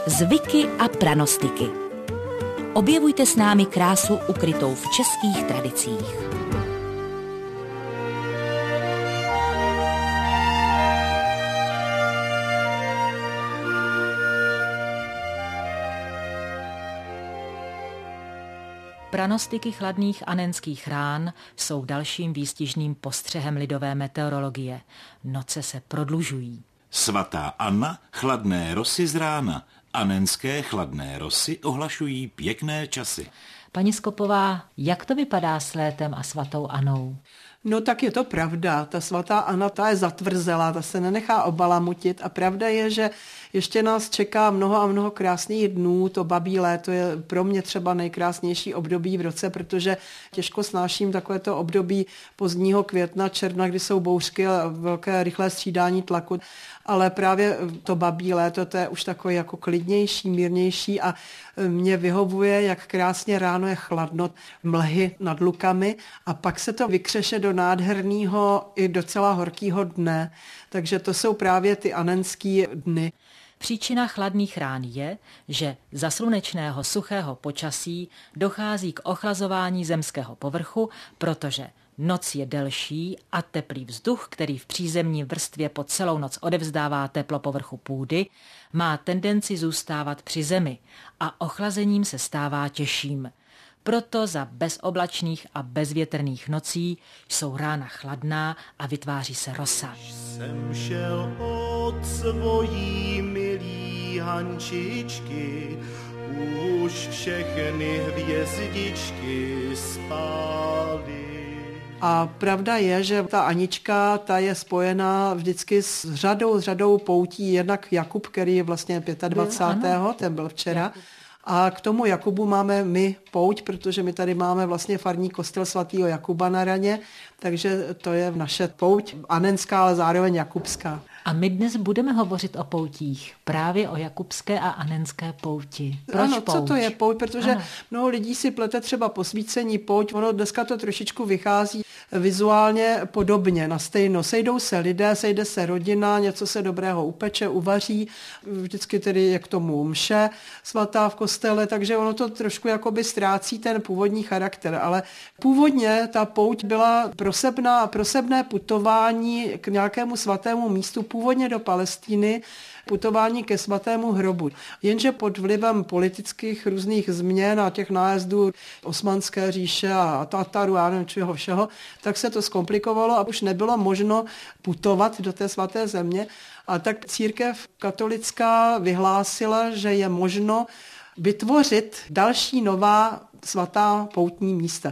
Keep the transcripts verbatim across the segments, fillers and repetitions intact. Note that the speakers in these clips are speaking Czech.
Zvyky a pranostiky. Objevujte s námi krásu ukrytou v českých tradicích. Pranostiky chladných anenských rán jsou dalším výstižným postřehem lidové meteorologie. Noce se prodlužují. Svatá Anna, chladné rosy z rána. Anenské chladné rosy ohlašují pěkné časy. Paní Skopová, jak to vypadá s létem a svatou Annou? No tak je to pravda. Ta svatá Anna, ta je zatvrzelá, ta se nenechá obalamutit a pravda je, že ještě nás čeká mnoho a mnoho krásných dnů. To babí léto je pro mě třeba nejkrásnější období v roce, protože těžko snáším takovéto období pozdního května, června, kdy jsou bouřky a velké rychlé střídání tlaku. Ale právě to babí léto, to je už takové jako klidnější, mírnější a mě vyhovuje, jak krásně ráno je chladno, mlhy nad lukami a pak se to vykřeše do nádherného i docela horkého dne. Takže to jsou právě ty anenský dny. Příčina chladných rán je, že za slunečného suchého počasí dochází k ochlazování zemského povrchu, protože noc je delší a teplý vzduch, který v přízemní vrstvě po celou noc odevzdává teplo povrchu půdy, má tendenci zůstávat při zemi a ochlazením se stává těžším. Proto za bezoblačných a bezvětrných nocí jsou rána chladná a vytváří se rosa. Jsem šel od svojí milý Hančičky, už všechny hvězdičky spály. A pravda je, že ta Anička, ta je spojená vždycky s řadou, s řadou poutí. Jednak Jakub, který je vlastně dvacátého pátého ten byl včera. Jakub. A k tomu Jakubu máme my pouť, protože my tady máme vlastně farní kostel svatého Jakuba na Raně, takže to je naše pouť anenská, ale zároveň jakubská. A my dnes budeme hovořit o poutích, právě o jakubské a anenské pouti. Proč ano, pouť? Co to je pouť? Protože ano. Mnoho lidí si plete třeba posvícení pouť, ono dneska to trošičku vychází vizuálně podobně, na stejno. Sejdou se lidé, sejde se rodina, něco se dobrého upeče, uvaří, vždycky tedy je k tomu mše svatá v kostele, takže ono to trošku jakoby ztrácí ten původní charakter, ale původně ta pouť byla prosebná, prosebné putování k nějakému svatému místu, původně do Palestíny, putování ke svatému hrobu. Jenže pod vlivem politických různých změn a těch nájezdů Osmanské říše a Tataru a nevím čeho všeho, tak se to zkomplikovalo a už nebylo možno putovat do té svaté země. A tak církev katolická vyhlásila, že je možno vytvořit další nová svatá poutní místa.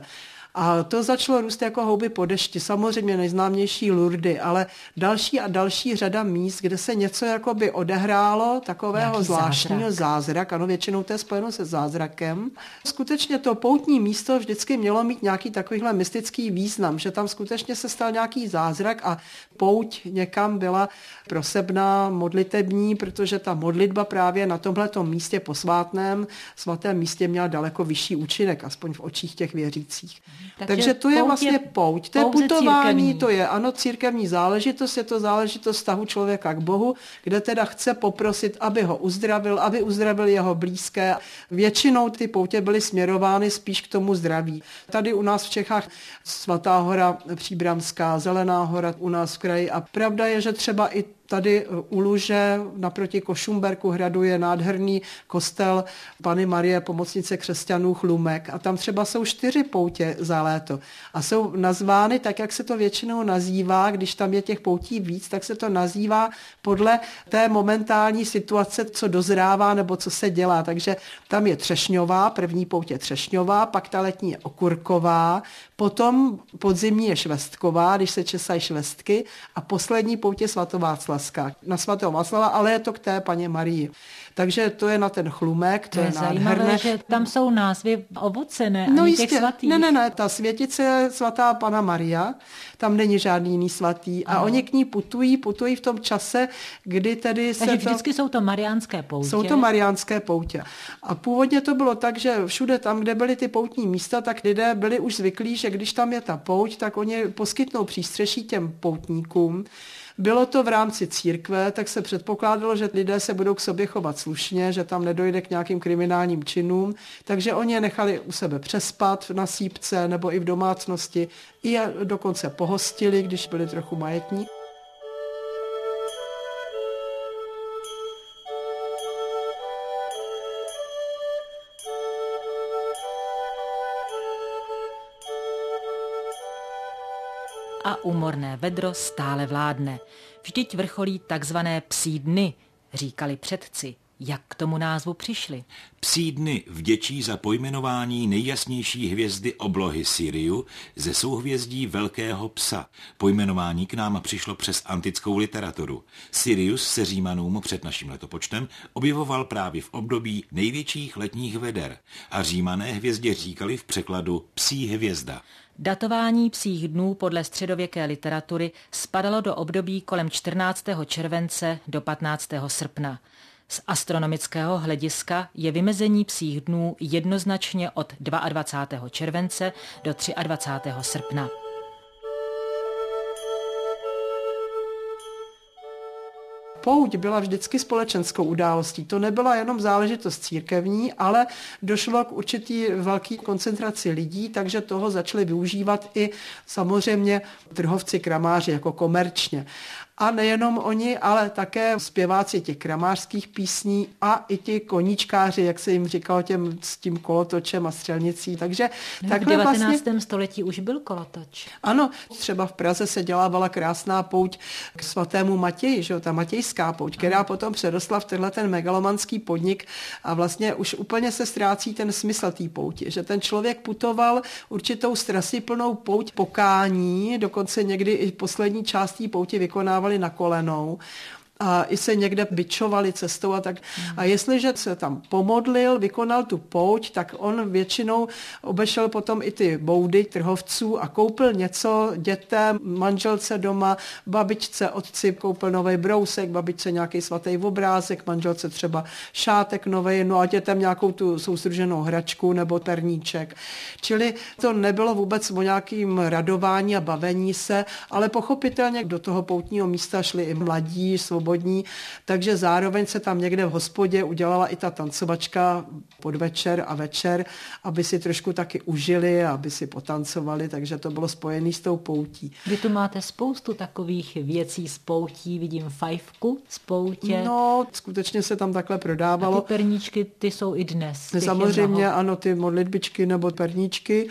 A to začalo růst jako houby po dešti. Samozřejmě nejznámější Lurdy, ale další a další řada míst, kde se něco jakoby odehrálo, takového Nějaký zvláštního zázrak. zázrak. Ano, většinou to je spojeno se zázrakem. Skutečně to poutní místo vždycky mělo mít nějaký takovýhle mystický význam, že tam skutečně se stal nějaký zázrak a pouť někam byla prosebná, modlitební, protože ta modlitba právě na tomhletom místě posvátném, svatém místě měla daleko vyšší účinek, aspoň v očích těch věřících. Takže, Takže to je vlastně pouť, to je putování, církevní. To je ano církevní záležitost, je to záležitost vztahu člověka k Bohu, kde teda chce poprosit, aby ho uzdravil, aby uzdravil jeho blízké. Většinou ty poutě byly směrovány spíš k tomu zdraví. Tady u nás v Čechách Svatá hora Příbramská, Zelená hora u nás v kraji a pravda je, že třeba i tady u Luže naproti Košumberku hradu je nádherný kostel Panny Marie, pomocnice křesťanů Chlumek a tam třeba jsou čtyři poutě za léto a jsou nazvány tak, jak se to většinou nazývá, když tam je těch poutí víc, tak se to nazývá podle té momentální situace, co dozrává nebo co se dělá. Takže tam je Třešňová, první pouť je Třešňová, pak ta letní je Okurková, potom podzimní je Švestková, když se česají švestky a poslední pouť je Svatováclavská. Na svatého Václava, ale je to k té Panně Marii. Takže to je na ten Chlumek, to, to je, je zajímavé, nádherné. Že tam jsou názvy ovoce, ne? No Ani jistě, těch svatých. ne, ne, ne, ta světice je svatá Panna Maria, tam není žádný jiný svatý a ano. Oni k ní putují, putují v tom čase, kdy tedy se Takže to... vždycky jsou to mariánské poutě. Jsou to mariánské poutě. A původně to bylo tak, že všude tam, kde byly ty poutní místa, tak lidé byli už zvyklí, že když tam je ta pouť, tak oni poskytnou přístřeší těm poutníkům. Bylo to v rámci církve, tak se předpokládalo, že lidé se budou k sobě chovat slušně, že tam nedojde k nějakým kriminálním činům, takže oni je nechali u sebe přespat na sýpce nebo i v domácnosti, i je dokonce pohostili, když byli trochu majetní. A úmorné vedro stále vládne. Vždyť vrcholí takzvané psí dny, říkali předci. Jak k tomu názvu přišli? Psí dny vděčí za pojmenování nejjasnější hvězdy oblohy Siriu ze souhvězdí Velkého psa. Pojmenování k nám přišlo přes antickou literaturu. Sirius se Římanům před naším letopočtem objevoval právě v období největších letních veder a Římané hvězdě říkali v překladu psí hvězda. Datování psích dnů podle středověké literatury spadalo do období kolem čtrnáctého července do patnáctého srpna. Z astronomického hlediska je vymezení psích dnů jednoznačně od dvacátého druhého července do dvacátého třetího srpna. Pouť byla vždycky společenskou událostí. To nebyla jenom záležitost církevní, ale došlo k určitý velký koncentraci lidí, takže toho začali využívat i samozřejmě trhovci, kramáři jako komerčně. A nejenom oni, ale také zpěváci těch kramářských písní a i ti koníčkáři, jak se jim říkalo, těm, s tím kolotočem a střelnicí. Takže no, tak v devatenáctém vlastně století už byl kolotoč. Ano, třeba v Praze se dělávala krásná pouť k svatému Matěji, že jo, ta matějská pouť, která potom přerostla v tenhle ten megalomanský podnik a vlastně už úplně se ztrácí ten smysl té pouti, že ten člověk putoval určitou strasyplnou pouť pokání, dokonce někdy i poslední část té pouti vykonávali na kolenou a i se někde bičovali cestou a tak. A jestliže se tam pomodlil, vykonal tu pouť, tak on většinou obešel potom i ty boudy trhovců a koupil něco dětem, manželce doma, babičce, otci koupil nový brousek, babičce nějaký svatý obrázek, manželce třeba šátek novej, no a dětem nějakou tu soustruženou hračku nebo perníček. Čili to nebylo vůbec o nějakým radování a bavení se, ale pochopitelně do toho poutního místa šli i mladí, svobodní, takže zároveň se tam někde v hospodě udělala i ta tancovačka podvečer a večer, aby si trošku taky užili, aby si potancovali, takže to bylo spojené s tou poutí. Vy tu máte spoustu takových věcí z poutí, vidím fajfku z poutě. No, skutečně se tam takhle prodávalo. A ty perníčky, ty jsou i dnes. Samozřejmě, ano, ty modlitbičky nebo perníčky.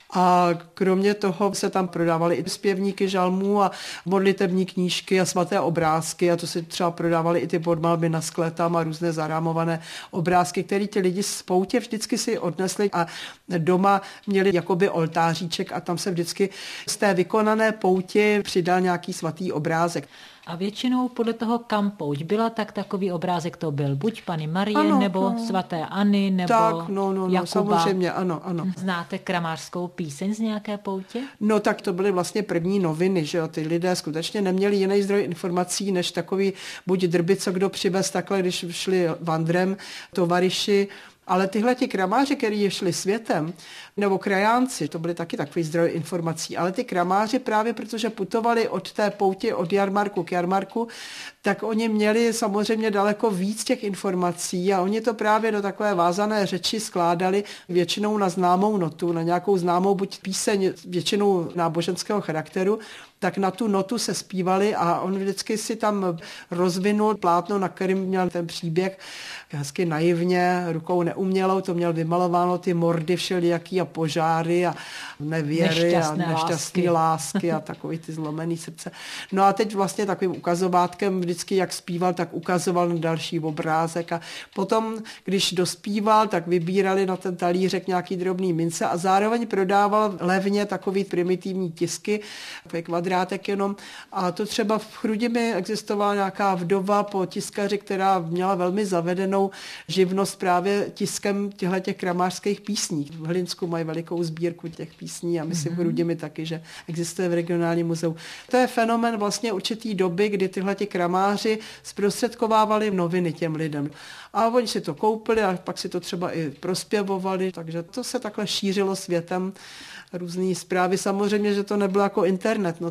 A kromě toho se tam prodávaly i zpěvníky žalmů a modlitební knížky a svaté obrázky a to se třeba prodávaly i ty podmalby na skle tam a různé zarámované obrázky, které ti lidi z poutě vždycky si odnesli a doma měli jakoby oltáříček a tam se vždycky z té vykonané pouti přidal nějaký svatý obrázek. A většinou podle toho, kam pouť byla, tak takový obrázek to byl. Buď Panny Marie, ano, nebo no. svaté Anny, nebo tak, no, no, no, Jakuba. Samozřejmě, ano, ano. Znáte kramářskou píseň z nějaké poutě? No tak to byly vlastně první noviny, že jo, ty lidé skutečně neměli jiný zdroj informací, než takový buď drby, co kdo přivez takhle, když šli vandrem, tovariši, ale tyhle ti kramáři, kteří šli světem, nebo krajánci, to byly taky takový zdroj informací, ale ty kramáři právě protože putovali od té pouti, od jarmarku k jarmarku, tak oni měli samozřejmě daleko víc těch informací a oni to právě do takové vázané řeči skládali většinou na známou notu, na nějakou známou buď píseň, většinou náboženského charakteru, tak na tu notu se zpívali a on vždycky si tam rozvinul plátno, na kterým měl ten příběh hezky naivně, rukou neumělou, to měl vymalováno ty mordy všelijaký a požáry a nevěry nešťastné a nešťastné lásky. lásky a takový ty zlomený srdce. No a teď vlastně takovým ukazovátkem vždycky, jak zpíval, tak ukazoval na další obrázek a potom, když dospíval, tak vybírali na ten talířek nějaký drobný mince a zároveň prodával levně takový primitivní tisky, takový kvadrátek jenom. A to třeba v Chrudimi existovala nějaká vdova po tiskaři, která měla velmi zavedenou živnost právě tiskem těchto kramářských písní. V Hlinsku mají velikou sbírku těch písní a myslím v Chrudimi taky, že existuje v regionálním muzeu. To je fenomén vlastně určitý doby, kdy tyhle kramáři zprostředkovávali noviny těm lidem. A oni si to koupili a pak si to třeba i prospěvovali, takže to se takhle šířilo světem. Různý zprávy. Samozřejmě, že to nebylo jako internet, no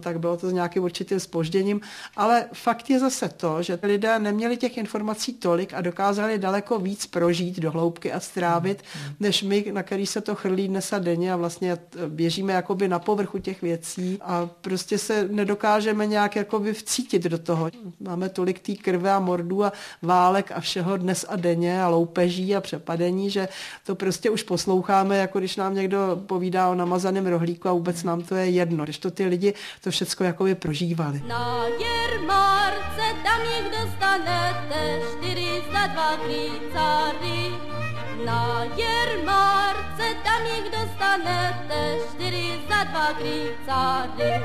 tak bylo to s nějakým určitým zpožděním, ale fakt je zase to, že lidé neměli těch informací tolik a dokázali daleko víc prožít do hloubky a strávit, než my, na který se to chrlí dnes a denně a vlastně běžíme jakoby na povrchu těch věcí a prostě se nedokážeme nějak jakoby vcítit do toho. Máme tolik té krve a mordů a válek a všeho dnes a denně a loupeží a přepadení, že to prostě už posloucháme, jako když nám někdo povídá o namazaném rohlíku a vůbec nám to je jedno, když to ty lidi to všecko jakoby prožívali. Na jarmarce tam jich dostanete čtyři za dva klícáry. Na jarmarce tam jich dostanete čtyři za dva klícáry.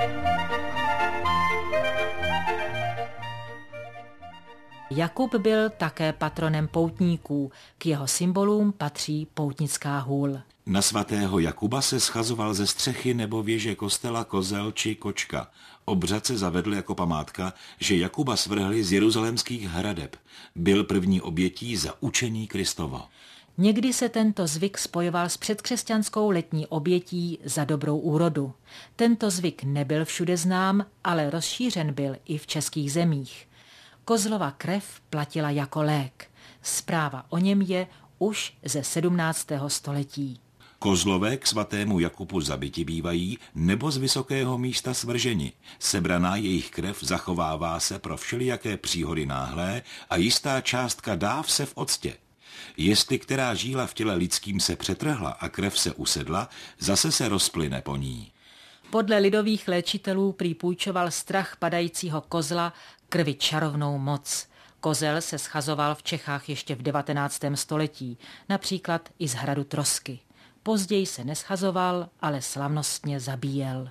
Jakub byl také patronem poutníků. K jeho symbolům patří poutnická hůl. Na svatého Jakuba se schazoval ze střechy nebo věže kostela kozel či kočka. Obřad se zavedl jako památka, že Jakuba svrhli z jeruzalémských hradeb. Byl první obětí za učení Kristovo. Někdy se tento zvyk spojoval s předkřesťanskou letní obětí za dobrou úrodu. Tento zvyk nebyl všude znám, ale rozšířen byl i v českých zemích. Kozlova krev platila jako lék. Zpráva o něm je už ze sedmnáctého století. Kozlové k svatému Jakubu zabiti bývají nebo z vysokého místa svrženi. Sebraná jejich krev zachovává se pro všelijaké příhody náhlé a jistá částka dáv se v octě. Jestli která žíla v těle lidským se přetrhla a krev se usedla, zase se rozplyne po ní. Podle lidových léčitelů prý půjčoval strach padajícího kozla krvi čarovnou moc. Kozel se schazoval v Čechách ještě v devatenáctém století, například i z hradu Trosky. Později se neschazoval, ale slavnostně zabíjel.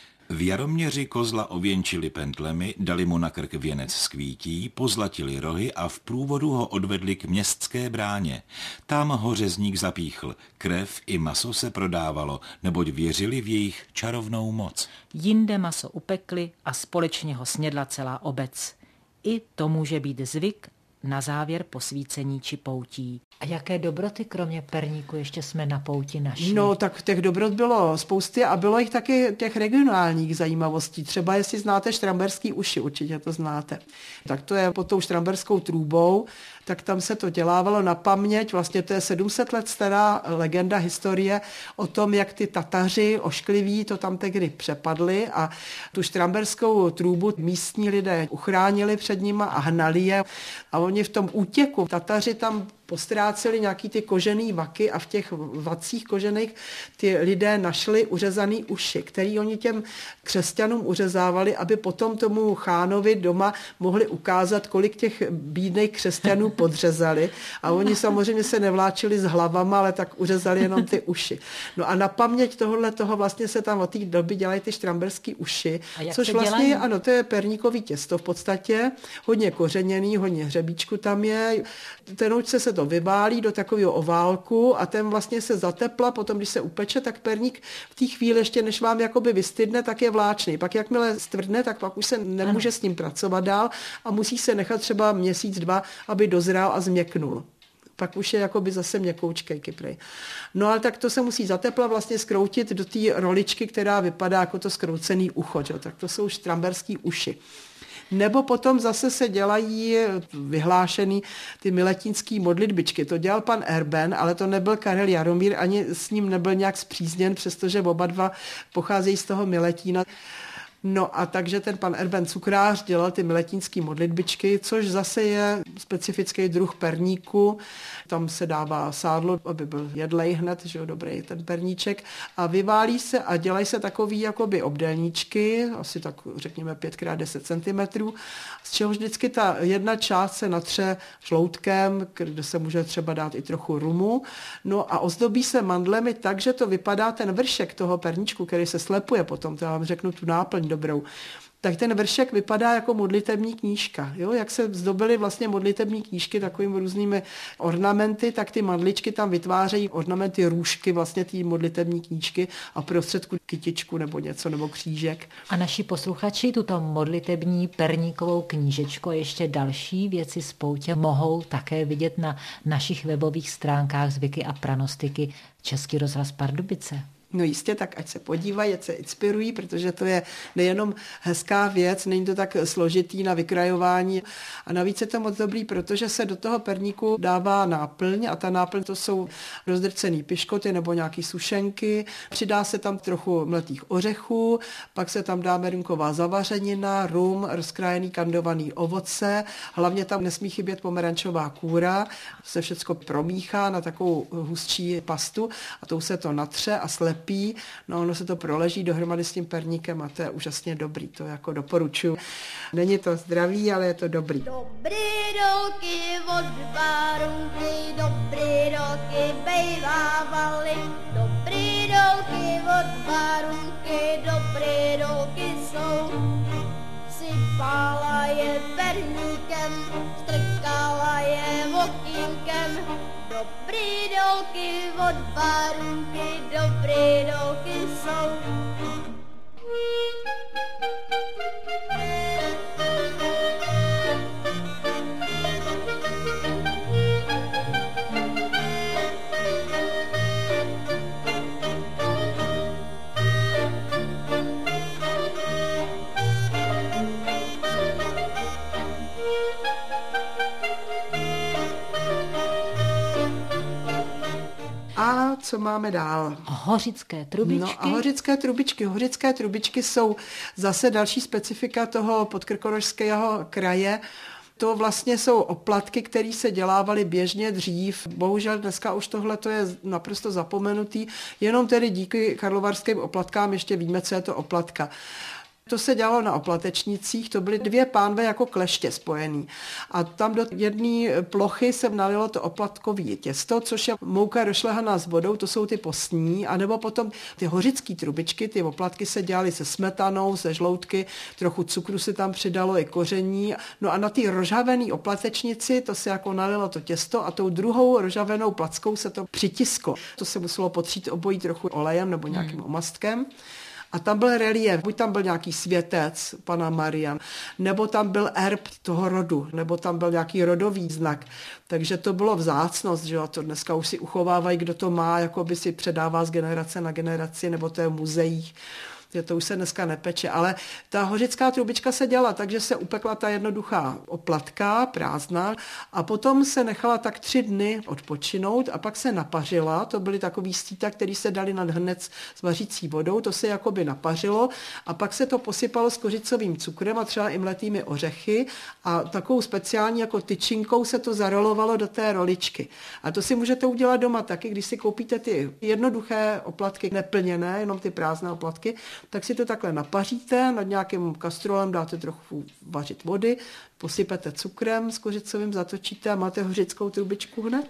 V Jaroměři kozla ověnčili pentlemi, dali mu na krk věnec z kvítí, pozlatili rohy a v průvodu ho odvedli k městské bráně. Tam ho řezník zapíchl. Krev i maso se prodávalo, neboť věřili v jejich čarovnou moc. Jinde maso upekli a společně ho snědla celá obec. I to může být zvyk na závěr posvícení či poutí. A jaké dobroty kromě perníku ještě jsme na pouti našli? No, tak těch dobrot bylo spousty a bylo jich taky těch regionálních zajímavostí. Třeba jestli znáte štramberský uši, určitě to znáte. Tak to je pod tou štramberskou trůbou, tak tam se to dělávalo na paměť. Vlastně to je sedm set let stará legenda, historie o tom, jak ty Tataři oškliví to tam tehdy přepadli a tu štramberskou trůbu místní lidé uchránili před nima a hnali je. A oni v tom útěku, Tataři tam postráceli nějaký ty kožený vaky a v těch vacích kožených ty lidé našli uřezaný uši, který oni těm křesťanům uřezávali, aby potom tomu chánovi doma mohli ukázat, kolik těch bídných křesťanů podřezali. A oni samozřejmě se nevláčili s hlavama, ale tak uřezali jenom ty uši. No a na paměť tohohle toho vlastně se tam od té doby dělají ty štramberský uši, což vlastně dělají? Ano, to je perníkový těsto v podstatě, hodně kořeněný, hodně hřebíčku tam je. Tenoučce se to vybálí do takového oválku a ten vlastně se zatepla, potom když se upeče, tak perník v té chvíli ještě než vám jakoby vystydne, tak je vláčný. Pak jakmile stvrdne, tak pak už se nemůže ano. s ním pracovat dál a musí se nechat třeba měsíc, dva, aby dozrál a změknul. Pak už je jakoby zase měkoučkej kyprej. No ale tak to se musí zatepla vlastně skroutit do té roličky, která vypadá jako to skroucený ucho. Čo? Tak to jsou štramberský uši. Nebo potom zase se dělají vyhlášený ty miletínský modlitbičky. To dělal pan Erben, ale to nebyl Karel Jaromír, ani s ním nebyl nějak zpřízněn, přestože oba dva pocházejí z toho Miletína. No a takže ten pan Erben cukrář dělal ty miletínský modlitbičky, což zase je specifický druh perníku. Tam se dává sádlo, aby byl jedlej hned, že jo, dobrý ten perníček. A vyválí se a dělají se takový jakoby obdélníčky, asi tak řekněme pět krát deset centimetrů, z čehož vždycky ta jedna část se natře žloutkem, kde se může třeba dát i trochu rumu. No a ozdobí se mandlemi tak, že to vypadá ten vršek toho perníčku, který se slepuje potom, to já vám řeknu tu náplň dobrou, tak ten vršek vypadá jako modlitební knížka. Jo? Jak se zdobily vlastně modlitební knížky takovými různými ornamenty, tak ty mandličky tam vytvářejí ornamenty růžky vlastně té modlitební knížky a prostředku kytičku nebo něco, nebo křížek. A naši posluchači tuto modlitební perníkovou knížečku a ještě další věci z poutě mohou také vidět na našich webových stránkách Zvyky a pranostiky Český rozhlas Pardubice. No jistě, tak ať se podívají, ať se inspirují, protože to je nejenom hezká věc, není to tak složitý na vykrajování a navíc je to moc dobrý, protože se do toho perníku dává náplň a ta náplň to jsou rozdrcený piškoty nebo nějaký sušenky, přidá se tam trochu mletých ořechů, pak se tam dá merunková zavařenina, rum, rozkrájený kandovaný ovoce, hlavně tam nesmí chybět pomerančová kůra, se všecko promíchá na takovou hustší pastu a tou se to natře a slepí. No ono se to proleží dohromady s tím perníkem a to je úžasně dobrý, to jako doporučuji. Není to zdravý, ale je to dobrý. Dobrý roky od barunky, dobrý roky bejvávaly, dobrý roky od barunky, dobrý roky jsou. Sypala je perníkem, strkala je okýnkem, dobrý roky od barunky, dobrý roky jsou. A co máme dál? Hořické trubičky. No a hořické trubičky. Hořické trubičky jsou zase další specifika toho podkrkonošského kraje. To vlastně jsou oplatky, které se dělávaly běžně dřív. Bohužel dneska už tohle je naprosto zapomenutý. Jenom tedy díky karlovarským oplatkám ještě víme, co je to oplatka. To se dělalo na oplatečnicích, to byly dvě pánve jako kleště spojený. A tam do jedné plochy se nalilo to oplatkové těsto, což je mouka rošlehaná s vodou, to jsou ty postní, anebo potom ty hořické trubičky, ty oplatky se dělaly se smetanou, se žloutky, trochu cukru se tam přidalo i koření. No a na té rožavené oplatečnici to se jako nalilo to těsto a tou druhou rožavenou plackou se to přitisklo. To se muselo potřít obojí trochu olejem nebo nějakým hmm. omastkem. A tam byl relief, buď tam byl nějaký světec, pana Maria, nebo tam byl erb toho rodu, nebo tam byl nějaký rodový znak. Takže to bylo vzácnost, že jo, to dneska už si uchovávají, kdo to má, jako by si předává z generace na generaci, nebo to je v muzeích. To už se dneska nepeče, ale ta hořická trubička se dělala, takže se upekla ta jednoduchá oplatka, prázdná, a potom se nechala tak tři dny odpočinout a pak se napařila, to byly takový stíta, který se dali nad hrnec s vařící vodou, to se jakoby napařilo a pak se to posypalo s kořicovým cukrem a třeba i mletými ořechy a takovou speciální jako tyčinkou se to zarolovalo do té roličky. A to si můžete udělat doma taky, když si koupíte ty jednoduché oplatky, neplněné, jenom ty prázdné oplatky, tak si to takhle napaříte, nad nějakým kastrolem dáte trochu vařit vody, posypete cukrem s kořicovým, zatočíte a máte hořickou trubičku hned.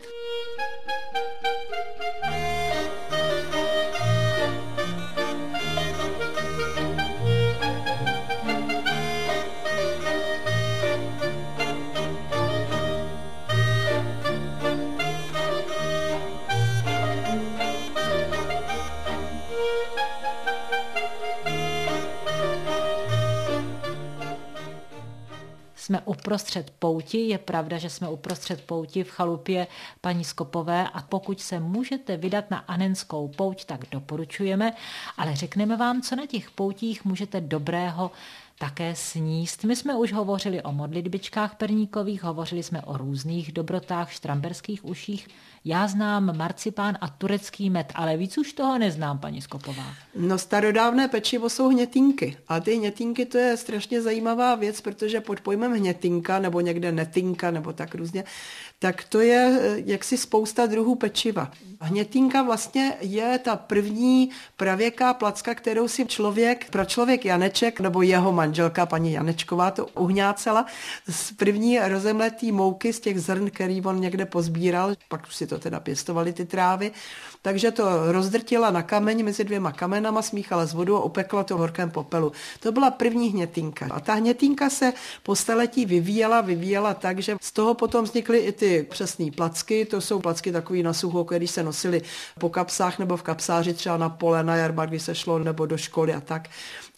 Jsme uprostřed pouti, je pravda, že jsme uprostřed pouti v chalupě paní Skopové a pokud se můžete vydat na Anenskou pouť, tak doporučujeme, ale řekneme vám, co na těch poutích můžete dobrého také sníst. My jsme už hovořili o modlitbičkách perníkových, hovořili jsme o různých dobrotách, štramberských uších. Já znám marcipán a turecký med, ale víc už toho neznám, paní Skopová. No starodávné pečivo jsou hnětinky. A ty hnětinky to je strašně zajímavá věc, protože pod pojmem hnětinka nebo někde netinka nebo tak různě, tak to je jaksi spousta druhů pečiva. Hnětinka vlastně je ta první pravěká placka, kterou si člověk, pro člověk Janeček nebo jeho manželka paní Janečková to uhňácela z první rozemletý mouky z těch zrn, který on někde pozbíral, pak si to teda pěstovali ty trávy, takže to rozdrtila na kameň mezi dvěma kamenama, smíchala s vodou a upekla to v horkém popelu. To byla první hnětinka. A ta hnětinka se po staletí vyvíjela, vyvíjela tak, že z toho potom vznikly i ty přesné placky, to jsou placky takový na sucho, které se nosily po kapsách nebo v kapsáři třeba na pole, na jarba, když se šlo, nebo do školy a tak.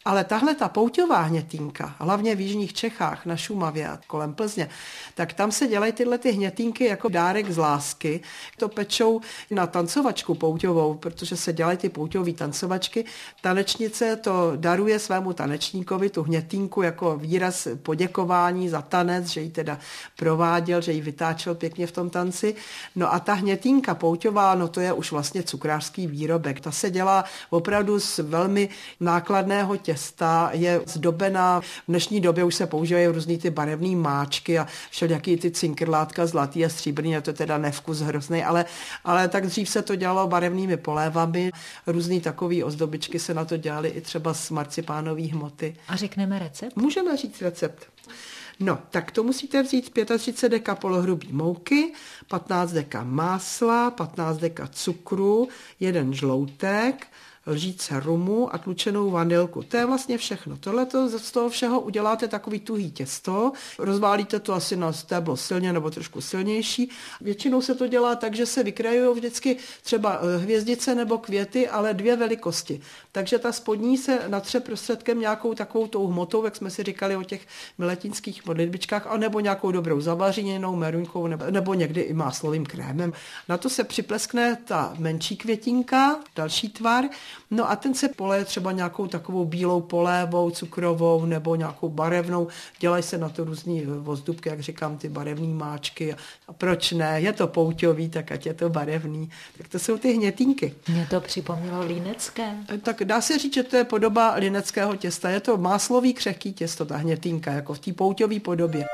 Ale tahle ta pouťová hnětýnka, hlavně v jižních Čechách, na Šumavě a kolem Plzně, tak tam se dělají tyhle ty hnětýnky jako dárek z lásky. To pečou na tancovačku pouťovou, protože se dělají ty pouťové tancovačky. Tanečnice to daruje svému tanečníkovi, tu hnětýnku, jako výraz poděkování za tanec, že ji teda prováděl, že ji vytáčel pěkně v tom tanci. No a ta hnětýnka pouťová, no to je už vlastně cukrářský výrobek. Ta se dělá opravdu z velmi nákladného těsta, je zdobená. V dnešní době už se používají různý ty barevné máčky a všelijaký ty cinkrlátka zlatý a stříbrný, a to teda nevkus hrozný, ale, ale tak dřív se to dělalo barevnými polévami. Různý takový ozdobičky se na to dělaly i třeba z marcipánové hmoty. A řekneme recept? Můžeme říct recept. No, tak to musíte vzít třicet pět deka polohrubý mouky, patnáct deka másla, patnáct deka cukru, jeden žloutek, lžíce rumu a tlučenou vanilku. To je vlastně všechno. Tohle z toho všeho uděláte takový tuhý těsto, rozválíte to asi na stéblo silně nebo trošku silnější. Většinou se to dělá tak, že se vykrajují vždycky třeba hvězdice nebo květy, ale dvě velikosti. Takže ta spodní se natře prostředkem nějakou takovou tou hmotou, jak jsme si říkali o těch miletinských modlitbičkách, anebo nějakou dobrou zavařiněnou meruňkou nebo, nebo někdy i máslovým krémem. Na to se připleskne ta menší květinka, další tvar. No a ten se poleje třeba nějakou takovou bílou polévou, cukrovou nebo nějakou barevnou. Dělají se na to různý ozdobky, jak říkám, ty barevné máčky. A proč ne? Je to pouťový, tak ať je to barevný. Tak to jsou ty hnětýnky. Mě to připomnělo línecké. Tak dá se říct, že to je podoba lineckého těsta. Je to máslový křehký těsto, ta hnětýnka, jako v té pouťové podobě.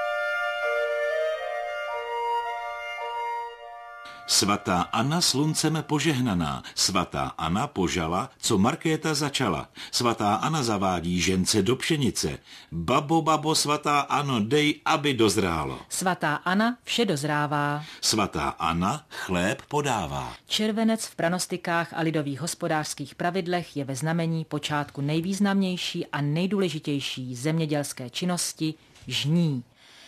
Svatá Anna sluncem požehnaná, svatá Anna požala, co Markéta začala. Svatá Anna zavádí žence do pšenice. Babo, babo, svatá Ano, dej, aby dozrálo. Svatá Anna vše dozrává. Svatá Anna chléb podává. Červenec v pranostikách a lidových hospodářských pravidlech je ve znamení počátku nejvýznamnější a nejdůležitější zemědělské činnosti žní.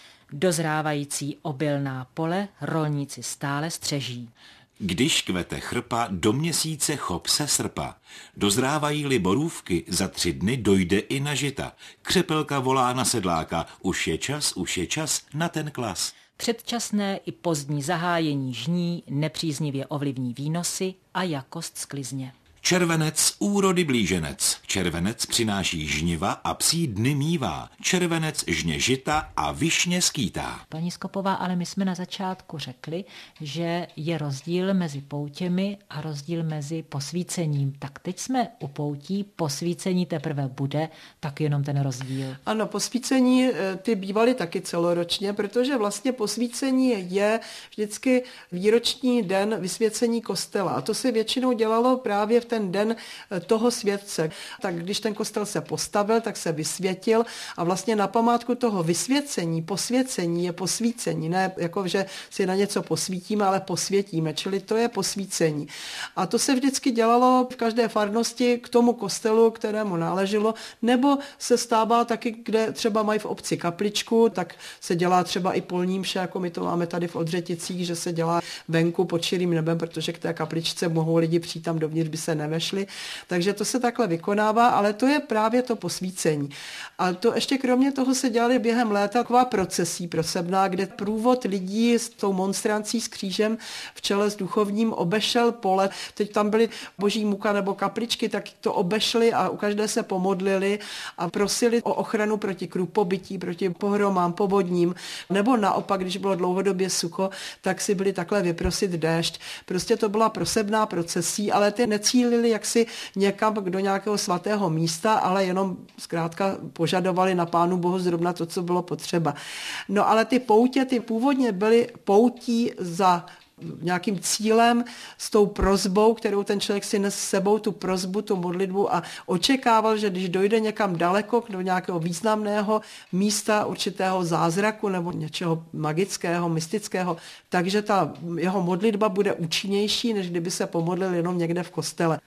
Dozrávající obilná pole rolníci stále střeží. Když kvete chrpa, do měsíce chop se srpa. Dozrávají-li borůvky, za tři dny dojde i na žita. Křepelka volá na sedláka, už je čas, už je čas na ten klas. Předčasné i pozdní zahájení žní nepříznivě ovlivní výnosy a jakost sklizně. Červenec úrody blíženec. Červenec přináší žniva a psí dny mívá. Červenec žně žita a višně skýtá. Paní Skopová, ale my jsme na začátku řekli, že je rozdíl mezi poutěmi a rozdíl mezi posvícením. Tak teď jsme u poutí, posvícení teprve bude, tak jenom ten rozdíl. Ano, posvícení ty bývaly taky celoročně, protože vlastně posvícení je vždycky výroční den vysvěcení kostela. A to se většinou dělalo právě v ten den toho světce. Tak když ten kostel se postavil, tak se vysvětil a vlastně na památku toho vysvěcení, posvěcení je posvícení. Ne jako, že si na něco posvítíme, ale posvětíme, čili to je posvícení. A to se vždycky dělalo v každé farnosti k tomu kostelu, kterému náleželo, nebo se stává taky, kde třeba mají v obci kapličku, tak se dělá třeba i polní mše, jako my to máme tady v Odřeticích, že se dělá venku pod širým nebem, protože k té kapličce mohou lidi přijít tam dovnitř, by se nevešli. Takže to se takhle vykonává, ale to je právě to posvícení. A to ještě kromě toho se dělaly během léta taková procesí prosebná, kde průvod lidí s tou monstrancí s křížem v čele s duchovním obešel pole. Teď tam byly boží muka nebo kapličky, tak to obešli a u každé se pomodlili a prosili o ochranu proti krupobytí, proti pohromám, povodním, nebo naopak, když bylo dlouhodobě sucho, tak si byli takhle vyprosit déšť. Prostě to byla prosebná procesí, ale ty necílili jaksi někam do nějakého svatého místa, ale jenom zkrátka požadovali na Pánu Bohu zrovna to, co bylo potřeba. No ale ty poutě, ty původně byly poutí za nějakým cílem, s tou prosbou, kterou ten člověk si nes s sebou, tu prosbu, tu modlitbu a očekával, že když dojde někam daleko, do nějakého významného místa, určitého zázraku nebo něčeho magického, mystického, takže ta jeho modlitba bude účinnější, než kdyby se pomodlil jenom někde v kostele.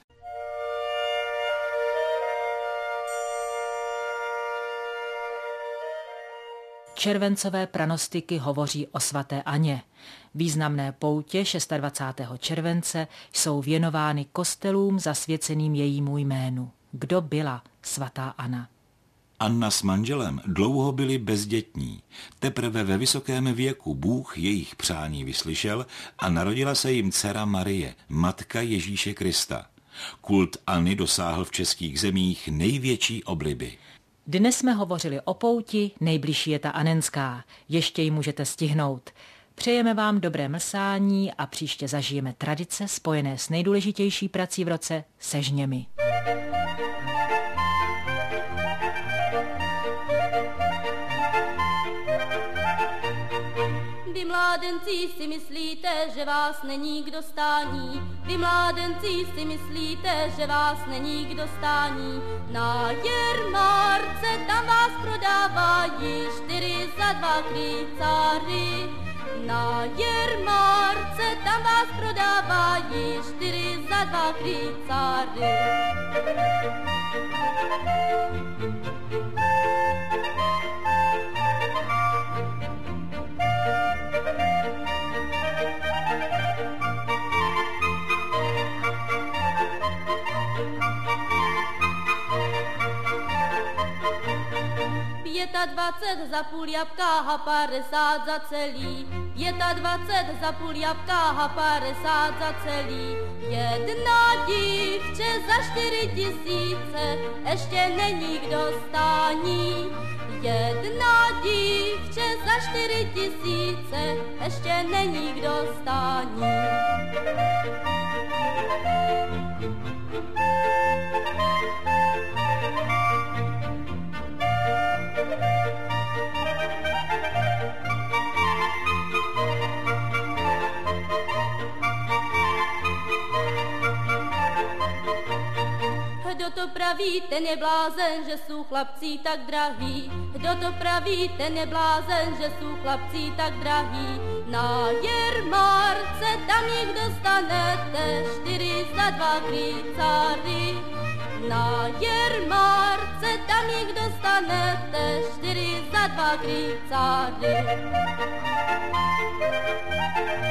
Červencové pranostiky hovoří o svaté Aně. Významné poutě dvacátého šestého července jsou věnovány kostelům zasvěceným jejímu jménu. kdo byla svatá Anna. Anna s manželem dlouho byli bezdětní. Teprve ve vysokém věku Bůh jejich přání vyslyšel a narodila se jim dcera Marie, matka Ježíše Krista. Kult Anny dosáhl v českých zemích největší obliby. Dnes jsme hovořili o pouti, nejbližší je ta anenská. Ještě ji můžete stihnout. Přejeme vám dobré mlsání a příště zažijeme tradice spojené s nejdůležitější prací v roce, se žněmi. Vy mládenci si myslíte, že vás není kdo stání. Vy mládenci si myslíte, že vás není kdo stání. Na jarmarce tam vás prodávají čtyři za dva krýcáry. Na jarmarce tam vás prodávají čtyři za dva krýcáry. dvacet za půl jabka a padesát za celý. dvacet za půl jabka a padesát za celý. Jedna dívče za čtyři tisíce, ještě není kdo stání. Jedna dívče za čtyři tisíce, ještě není kdo stání. Kdo to praví, ten je blázen, že jsou chlapci tak drahý. Kdo to praví, ten je blázen, že jsou chlapci tak drahý. Na jarmarce tam jich dostanete čtyři za dva krýcáry. Na jarmarce tam jich dostanete čtyři za dva krýcáry.